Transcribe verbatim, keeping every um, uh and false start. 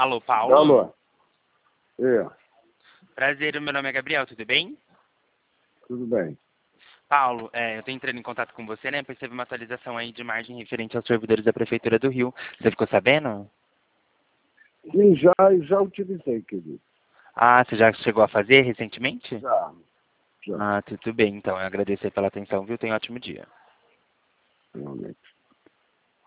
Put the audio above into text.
Alô, Paulo? Alô? É, Prazer, meu nome é Gabriel, tudo bem? tudo bem. Paulo, é, eu estou entrando em contato com você, né? Pois teve uma atualização aí de margem referente aos servidores da Prefeitura do Rio. Você ficou sabendo? Sim, já, já utilizei, querido. Ah, você já chegou a fazer recentemente? Já, já, Ah, tudo bem, então. Eu agradeço aí pela atenção, viu? Tenha um ótimo dia. realmente.